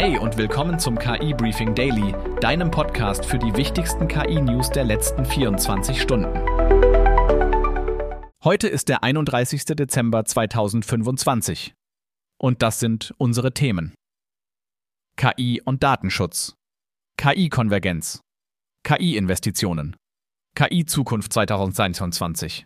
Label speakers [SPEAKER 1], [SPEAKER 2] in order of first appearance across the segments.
[SPEAKER 1] Hey und willkommen zum KI Briefing Daily, deinem Podcast für die wichtigsten KI-News der letzten 24 Stunden. Heute ist der 31. Dezember 2025. Und das sind unsere Themen. KI und Datenschutz, KI-Konvergenz, KI-Investitionen, KI-Zukunft 2022.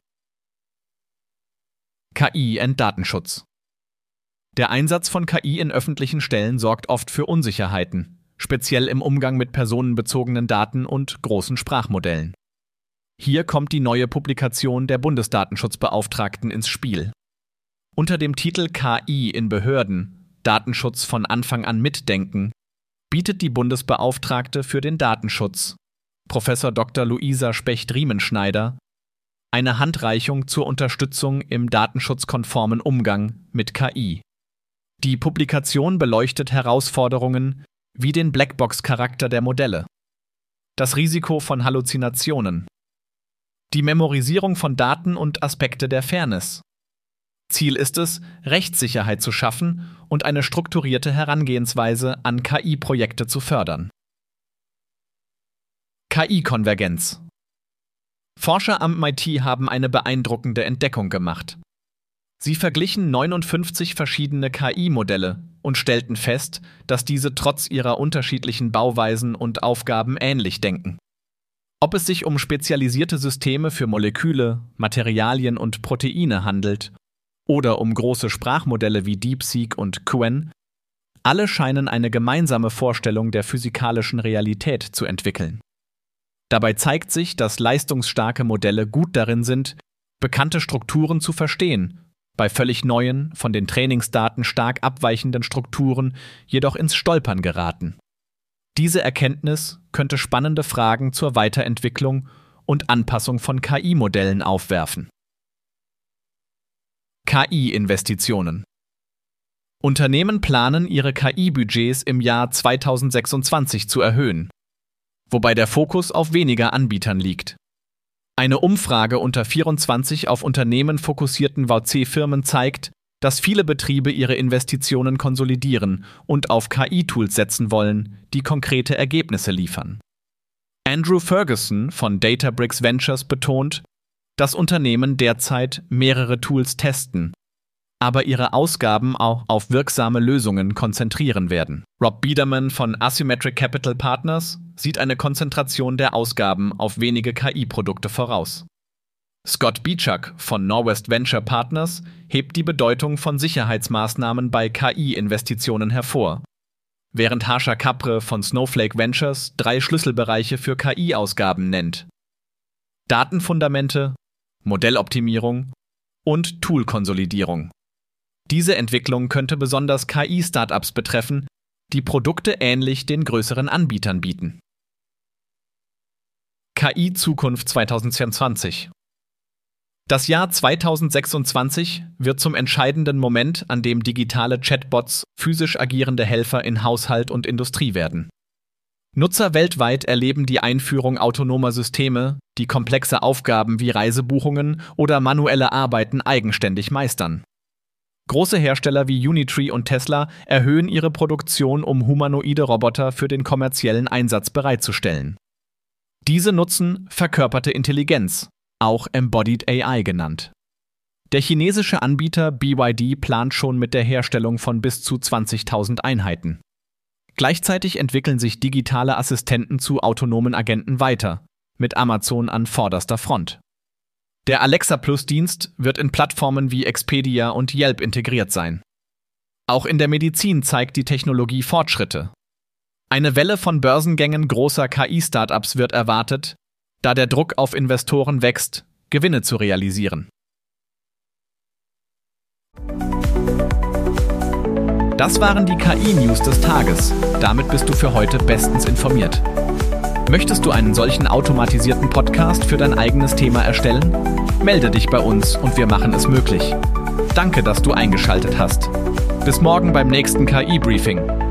[SPEAKER 1] KI und Datenschutz. Der Einsatz von KI in öffentlichen Stellen sorgt oft für Unsicherheiten, speziell im Umgang mit personenbezogenen Daten und großen Sprachmodellen. Hier kommt die neue Publikation der Bundesdatenschutzbeauftragten ins Spiel. Unter dem Titel KI in Behörden – Datenschutz von Anfang an mitdenken bietet die Bundesbeauftragte für den Datenschutz, Prof. Dr. Luisa Specht-Riemenschneider, eine Handreichung zur Unterstützung im datenschutzkonformen Umgang mit KI. Die Publikation beleuchtet Herausforderungen wie den Blackbox-Charakter der Modelle, das Risiko von Halluzinationen, die Memorisierung von Daten und Aspekte der Fairness. Ziel ist es, Rechtssicherheit zu schaffen und eine strukturierte Herangehensweise an KI-Projekte zu fördern. KI-Konvergenz. Forscher am MIT haben eine beeindruckende Entdeckung gemacht. Sie verglichen 59 verschiedene KI-Modelle und stellten fest, dass diese trotz ihrer unterschiedlichen Bauweisen und Aufgaben ähnlich denken. Ob es sich um spezialisierte Systeme für Moleküle, Materialien und Proteine handelt oder um große Sprachmodelle wie DeepSeek und Qwen, alle scheinen eine gemeinsame Vorstellung der physikalischen Realität zu entwickeln. Dabei zeigt sich, dass leistungsstarke Modelle gut darin sind, bekannte Strukturen zu verstehen, bei völlig neuen, von den Trainingsdaten stark abweichenden Strukturen jedoch ins Stolpern geraten. Diese Erkenntnis könnte spannende Fragen zur Weiterentwicklung und Anpassung von KI-Modellen aufwerfen. KI-Investitionen. Unternehmen planen, ihre KI-Budgets im Jahr 2026 zu erhöhen, wobei der Fokus auf weniger Anbietern liegt. Eine Umfrage unter 24 auf Unternehmen fokussierten VC-Firmen zeigt, dass viele Betriebe ihre Investitionen konsolidieren und auf KI-Tools setzen wollen, die konkrete Ergebnisse liefern. Andrew Ferguson von Databricks Ventures betont, dass Unternehmen derzeit mehrere Tools testen, aber ihre Ausgaben auch auf wirksame Lösungen konzentrieren werden. Rob Biederman von Asymmetric Capital Partners sieht eine Konzentration der Ausgaben auf wenige KI-Produkte voraus. Scott Bichak von Norwest Venture Partners hebt die Bedeutung von Sicherheitsmaßnahmen bei KI-Investitionen hervor, während Harsha Kapre von Snowflake Ventures 3 Schlüsselbereiche für KI-Ausgaben nennt: Datenfundamente, Modelloptimierung und Toolkonsolidierung. Diese Entwicklung könnte besonders KI-Startups betreffen, die Produkte ähnlich den größeren Anbietern bieten. KI-Zukunft 2022. Das Jahr 2026 wird zum entscheidenden Moment, an dem digitale Chatbots physisch agierende Helfer in Haushalt und Industrie werden. Nutzer weltweit erleben die Einführung autonomer Systeme, die komplexe Aufgaben wie Reisebuchungen oder manuelle Arbeiten eigenständig meistern. Große Hersteller wie Unitree und Tesla erhöhen ihre Produktion, um humanoide Roboter für den kommerziellen Einsatz bereitzustellen. Diese nutzen verkörperte Intelligenz, auch Embodied AI genannt. Der chinesische Anbieter BYD plant schon mit der Herstellung von bis zu 20.000 Einheiten. Gleichzeitig entwickeln sich digitale Assistenten zu autonomen Agenten weiter, mit Amazon an vorderster Front. Der Alexa-Plus-Dienst wird in Plattformen wie Expedia und Yelp integriert sein. Auch in der Medizin zeigt die Technologie Fortschritte. Eine Welle von Börsengängen großer KI-Startups wird erwartet, da der Druck auf Investoren wächst, Gewinne zu realisieren. Das waren die KI-News des Tages. Damit bist du für heute bestens informiert. Möchtest du einen solchen automatisierten Podcast für dein eigenes Thema erstellen? Melde dich bei uns und wir machen es möglich. Danke, dass du eingeschaltet hast. Bis morgen beim nächsten KI-Briefing.